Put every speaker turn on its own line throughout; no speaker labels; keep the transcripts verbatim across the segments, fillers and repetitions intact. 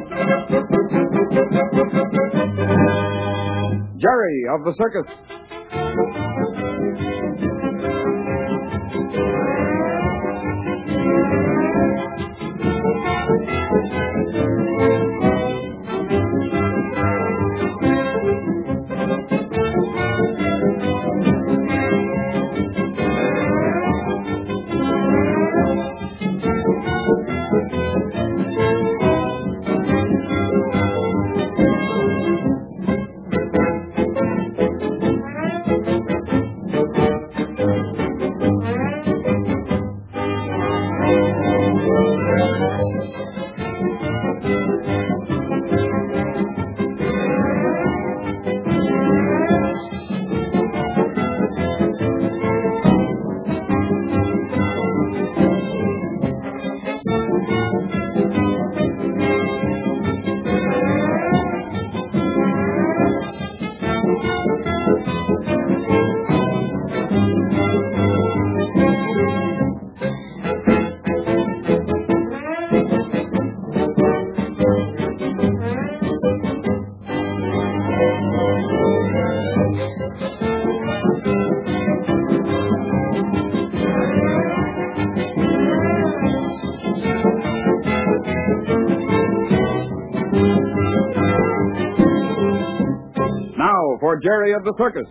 Jerry of the Circus. For Jerry of the Circus.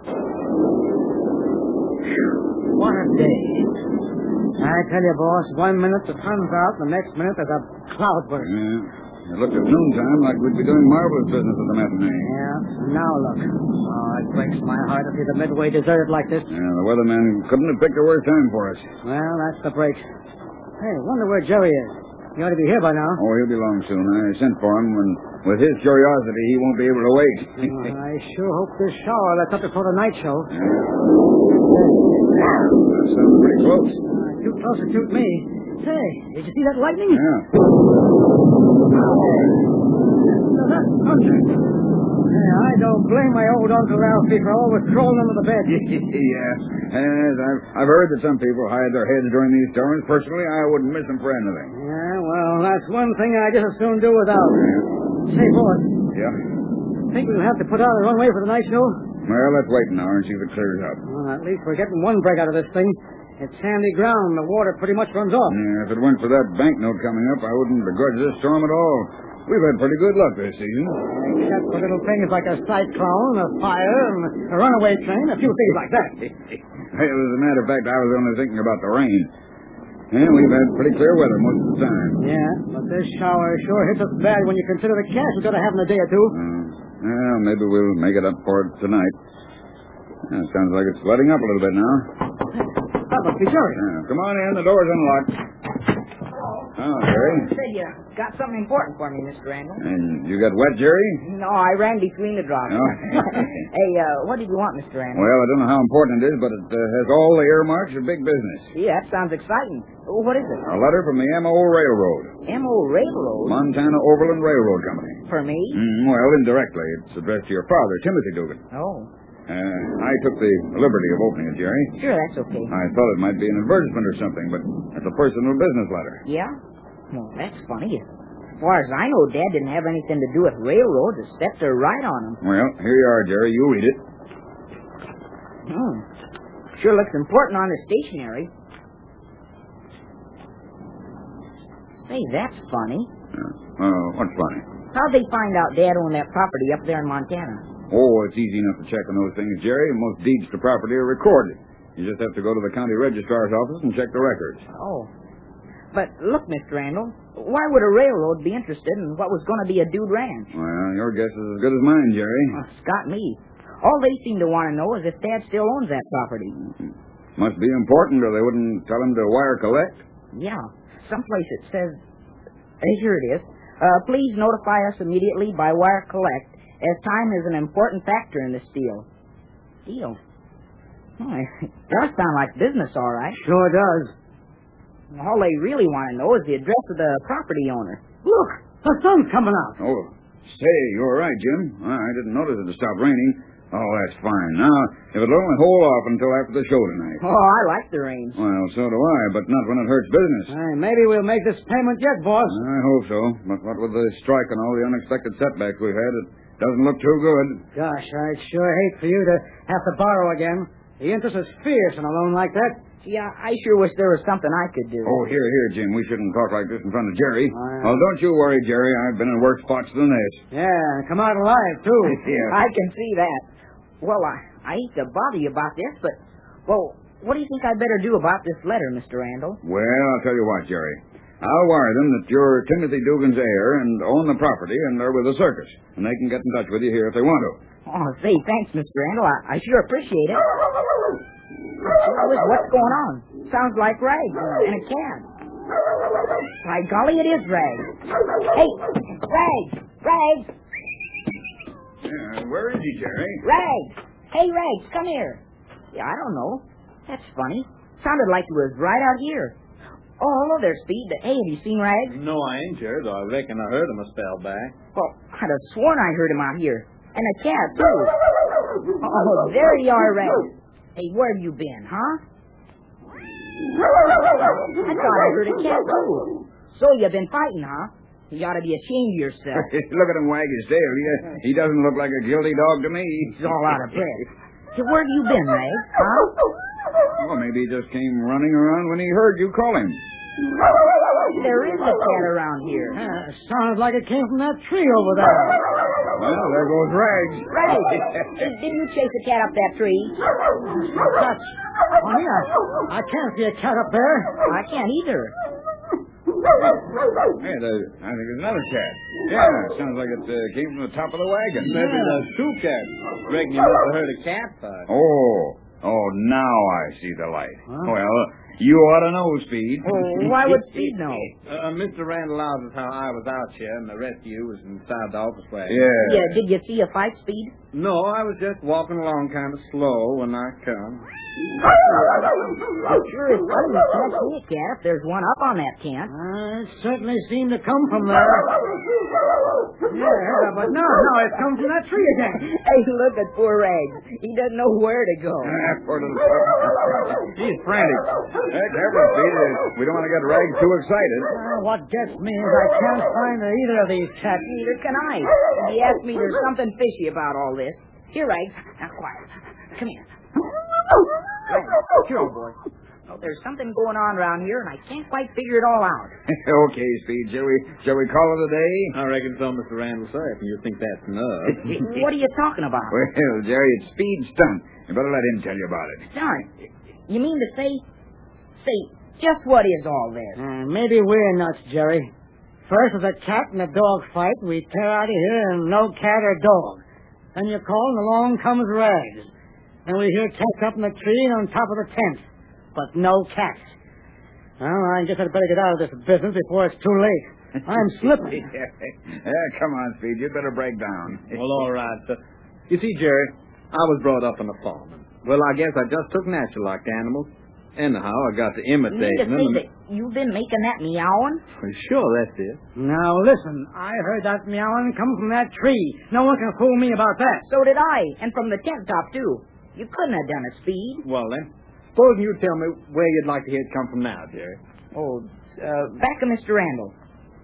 What a day. I tell you, boss, one minute the sun's out, the next minute there's a cloud burst.
Yeah. It looked at noontime like we'd be doing marvelous business at the matinee.
Yeah, now look. Oh, it breaks my heart to see the Midway deserted like this.
Yeah, the weatherman couldn't have picked a worse time for us.
Well, that's the break. Hey, wonder where Jerry is. He ought to be here by now.
Oh, he'll be long soon. I sent for him, and with his curiosity, he won't be able to wait.
Oh, I sure hope this shower that's up before the night show.
Yeah. Wow, that sounds pretty close.
Uh, too close to suit me. Say, did you see that lightning?
Yeah.
Oh, that's thunder. Hey, I don't blame my old Uncle Ralphie for always crawling under the bed.
Yeah. Yes, I've, I've heard that some people hide their heads during these storms. Personally, I wouldn't miss them for anything.
Yeah, well, that's one thing I just as soon do without. Say, boss.
Yeah?
Think we'll have to put out a runway for the night show?
Well, let's wait an hour and see if it clears up.
Well, at least we're getting one break out of this thing. It's sandy ground. The water pretty much runs off.
Yeah, if it weren't for that banknote coming up, I wouldn't begrudge this storm at all. We've had pretty good luck this season.
Except for little things like a cyclone, a fire, and a runaway train, a few things like that.
Well, as a matter of fact, I was only thinking about the rain. And we've had pretty clear weather most of the time.
Yeah, but this shower sure hits us bad when you consider the cash we're going to have in a day or two.
Uh, well, maybe we'll make it up for it tonight. Yeah, it sounds like it's letting up a little bit now.
That must be Jerry.
Yeah, come on in. The door's unlocked. Oh, Jerry.
Say, you got something important for me, Mister Randall.
And you got wet, Jerry?
No, I ran between the drops.
Oh.
Hey, uh, what did you want, Mister Randall?
Well, I don't know how important it is, but it uh, has all the earmarks of big business.
Yeah, that sounds exciting. What is it?
A letter from the M O Railroad.
M O Railroad?
Montana Overland Railroad Company.
For me?
Mm, well, indirectly. It's addressed to your father, Timothy Dugan.
Oh.
Uh, I took the liberty of opening it, Jerry.
Sure, that's okay.
I thought it might be an advertisement or something, but it's a personal business letter.
Yeah? Well, that's funny. As far as I know, Dad didn't have anything to do with railroads except to write on them.
Well, here you are, Jerry. You read it.
Hmm. Sure looks important on the stationery. Say, that's funny.
Yeah. Uh, what's funny?
How'd they find out Dad owned that property up there in Montana?
Oh, it's easy enough to check on those things, Jerry. Most deeds to property are recorded. You just have to go to the county registrar's office and check the records.
Oh. But look, Mister Randall, why would a railroad be interested in what was going to be a dude ranch?
Well, your guess is as good as mine, Jerry.
Oh, Scott, me. All they seem to want to know is if Dad still owns that property.
Must be important, or they wouldn't tell him to wire collect.
Yeah. Someplace it says... Uh, here it is. Uh, please notify us immediately by wire collect, as time is an important factor in this deal. Deal? Oh, it does sound like business, all right.
Sure does.
All they really want to know is the address of the property owner.
Look, the sun's coming out.
Oh, say, you're right, Jim. I didn't notice it had stopped raining. Oh, that's fine. Now, if it'll only hold off until after the show tonight.
Oh, I like the rain.
Well, so do I, but not when it hurts business.
Uh, maybe we'll make this payment yet, boss.
I hope so, but what with the strike and all the unexpected setbacks we've had, it doesn't look too good.
Gosh, I'd sure hate for you to have to borrow again. The interest is fierce on a loan like that.
Yeah, I sure wish there was something I could do.
Oh, here, here, Jim. We shouldn't talk like this in front of Jerry.
Uh,
well, don't you worry, Jerry. I've been in worse spots than this.
Yeah, come out alive, too.
Yeah.
I can see that. Well, I, I hate to bother you about this, but, well, what do you think I'd better do about this letter, Mister Randall?
Well, I'll tell you what, Jerry. I'll wire them that you're Timothy Dugan's heir and own the property and are with the circus, and they can get in touch with you here if they want to.
Oh, say, thanks, Mister Randall. I, I sure appreciate it. What's going on? Sounds like Rags and a cat. By golly, it is Rags. Hey, Rags! Rags!
Yeah, where is he, Jerry?
Rags! Hey, Rags, come here. Yeah, I don't know. That's funny. Sounded like he was right out here. Oh, hello there, Speed. Hey, have you seen Rags?
No, I ain't, Jerry, though I reckon I heard him a spell back.
Well, I'd have sworn I heard him out here. And a cat, too. Oh, there you are, Rags. Hey, where have you been, huh? I thought I heard a cat, too. So you've been fighting, huh? You ought to be ashamed of yourself.
Look at him wag his tail. He, he doesn't look like a guilty dog to me.
He's all out of breath. Hey, where have you been, Rags, huh?
Well, maybe he just came running around when he heard you call him.
There is a cat around here.
Uh, sounds like it came from that tree over there.
Well, there goes Rags.
Rags, did, did you chase a cat up that tree?
That's funny. I, I can't see a cat up there.
I can't either.
Hey, the, I think there's another cat. Yeah, sounds like it uh, came from the top of the wagon.
Maybe there's two cats. Reckon you must have heard a cat fight.
Oh, oh, now I see the light.
Huh?
Well, you ought to know, Speed.
Oh, why would Speed know?
Uh, Mister Randall asked us how I was out here, and the rest of you was inside the office wagon.
Yeah.
Yeah, did you see a fight, Speed?
No, I was just walking along kind of slow when I come.
It sure is funny you can't see a cat if there's one up on that tent.
Uh, it certainly seemed to come from there. Yeah, but no, no, it comes from that tree again.
Hey, look at poor Rags. He doesn't know where to go.
Ah, poor little pup. He's frantic. Heck, careful, Speed. We don't want to get Rags too excited.
Uh, what gets me is I can't find either of these cats.
Neither can I. And he asked me there's something fishy about all this. Here, Rags. Now, quiet. Come here. Rags, here, old boy. Oh, there's something going on around here, and I can't quite figure it all out.
Okay, Speed. Shall we, shall we call it a day?
I reckon so, Mister Randall, sir, if you think that's enough.
What are you talking about?
Well, Jerry, it's Speed's stunt. You better let him tell you about it.
Darn. You mean to say, say, just what is all this?
Uh, maybe we're nuts, Jerry. First was a cat and a dog fight, and we tear out of here and no cat or dog. Then you call and along comes Rags. And we hear cats up in the tree and on top of the tent. But no cats. Well, I guess I'd better get out of this business before it's too late. I'm slippery.
Yeah, come on, Speed. You'd better break down.
Well, all right, sir. You see, Jerry, I was brought up on a farm. And, well, I guess I just took natural like animals. Anyhow, I got to
You mean
imitate
to
them.
say
and-
that you've been making that meowing?
Well, sure, that's it.
Now, listen, I heard that meowing come from that tree. No one can fool me about that.
So did I, and from the tent top, too. You couldn't have done it, Speed.
Well, then, suppose you tell me where you'd like to hear it come from now, Jerry.
Oh, uh, back to Mister Randall.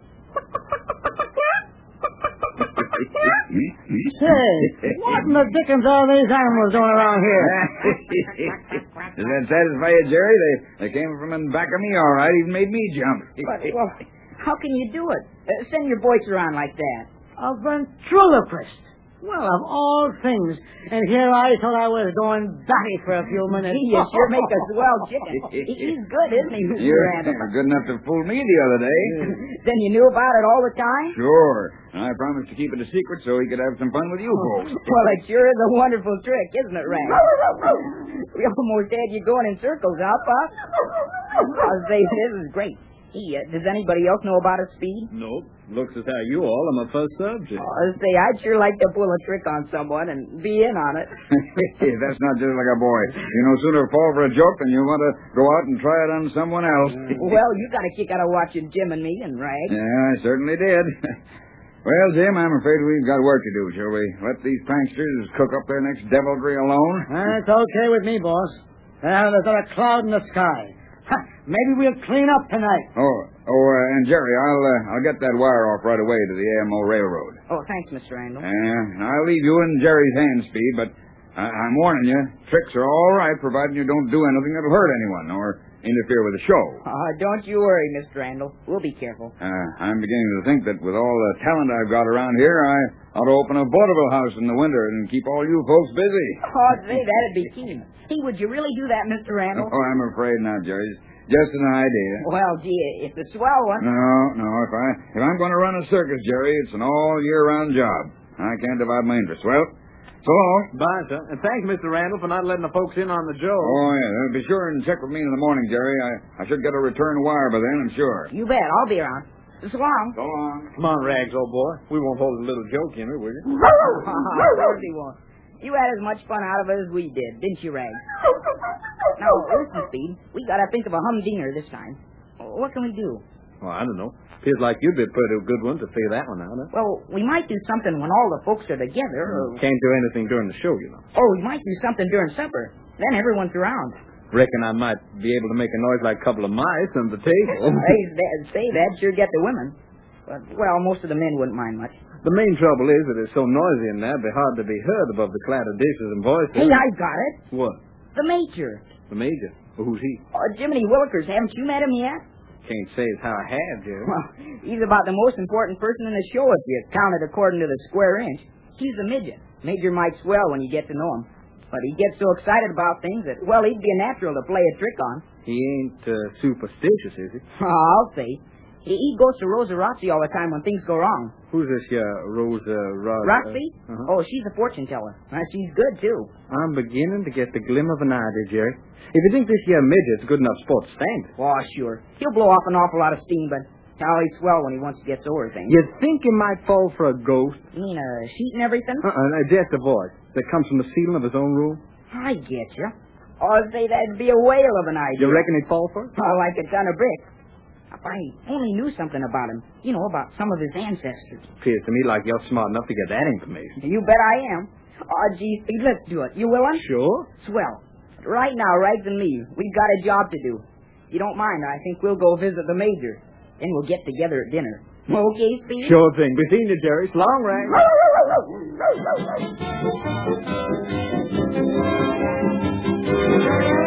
Say, what in the dickens are these animals doing around here?
Does that satisfy you, Jerry? They they came from in back of me, all right. Even made me jump.
But, well, how can you do it? Uh, send your voice around like that.
A ventriloquist. Well, of all things. And here I thought I was going batty for a few minutes.
You sure make a swell chicken. He- He's good, isn't he, Mister
You're
Randall?
good enough to fool me the other day.
Then you knew about it all the time?
Sure. And I promised to keep it a secret so he could have some fun with you folks.
Well, it sure is a wonderful trick, isn't it, Rag? We almost had you going in circles, huh, Pop? I'll say this is great. He, uh, does anybody else know about his speed?
Nope. Looks as how you all are my first subject.
I'll say I'd sure like to pull a trick on someone and be in on it.
That's not just like a boy. You no sooner fall for a joke than you want to go out and try it on someone else.
Well, you got a kick out of watching Jim and me and Rag.
Yeah, I certainly did. Well, Jim, I'm afraid we've got work to do, shall we? Let these pranksters cook up their next deviltry alone?
That's okay with me, boss. Uh, there's not a cloud in the sky. Ha, maybe we'll clean up tonight.
Oh, oh, uh, and Jerry, I'll uh, I'll get that wire off right away to the A M O Railroad.
Oh, thanks, Mister Randall.
Uh, I'll leave you in Jerry's hands, Speed, but I- I'm warning you, tricks are all right, provided you don't do anything that'll hurt anyone or interfere with the show.
Uh, don't you worry, Mister Randall. We'll be careful.
Uh, I'm beginning to think that with all the talent I've got around here, I ought to open a vaudeville house in the winter and keep all you folks busy.
Oh, say, that'd be keen. Hey, would you really do that, Mister Randall?
Oh, I'm afraid not, Jerry. Just an idea.
Well, gee, if the swell one...
No, no. If I if I'm going to run a circus, Jerry, it's an all year round job. I can't divide my interest. Well, so long.
Bye, sir. And thanks, Mister Randall, for not letting the folks in on the joke.
Oh yeah. Be sure and check with me in the morning, Jerry. I I should get a return wire by then, I'm sure.
You bet. I'll be around. So long.
So long.
Come on, Rags, old boy. We won't hold a little joke in it, will you?
Of course he won't. You had as much fun out of it as we did, didn't you, Rags? Now, listen, Speed. We gotta think of a humdinger this time. What can we do?
Well, I don't know. Feels like you'd be a pretty good one to figure that one out, huh?
Well, we might do something when all the folks are together. Or...
Can't do anything during the show, you know.
Oh, we might do something during supper. Then everyone's around.
Reckon I might be able to make a noise like a couple of mice on the table.
Hey, that, say that sure get the women. But, well, most of the men wouldn't mind much.
The main trouble is that it's so noisy in there, it'd be hard to be heard above the clatter of dishes and voices.
Hey, I got it.
What?
The Major.
The Major? Well, who's he?
Oh, Jiminy Willikers. Haven't you met him yet?
Can't say as how I have, Jerry.
Well, he's about the most important person in the show if you count it according to the square inch. He's the midget. Major might swell when you get to know him. But he gets so excited about things that, well, he'd be a natural to play a trick on.
He ain't uh, superstitious, is he?
Oh, I'll say. He, he goes to Rosa Roxy all the time when things go wrong.
Who's this, uh, Rosa Ro-
Roxy?
Uh-huh.
Oh, she's a fortune teller. Uh, she's good, too.
I'm beginning to get the glim of an idea, Jerry. If you think this here midget's good enough sport to stand it.
Oh, sure. He'll blow off an awful lot of steam, but how he's swell when he once gets over things.
You think he might fall for a ghost?
You mean a sheet and everything?
Uh-uh, no, just a voice that comes from the ceiling of his own room.
I get you. Oh, say that'd be a whale of an idea.
You reckon he'd fall for it?
Oh, like a ton of bricks. If I only knew something about him, you know, about some of his ancestors.
Appears to me like you're smart enough to get that information.
You bet I am. Oh, gee, Steve, let's do it. You willing?
Sure.
Swell. Right now, Rags and me, we've got a job to do. If you don't mind, I think we'll go visit the Major. Then we'll get together at dinner. Okay, Steve?
Sure thing. Be seeing you, Jerry. So long, Rags.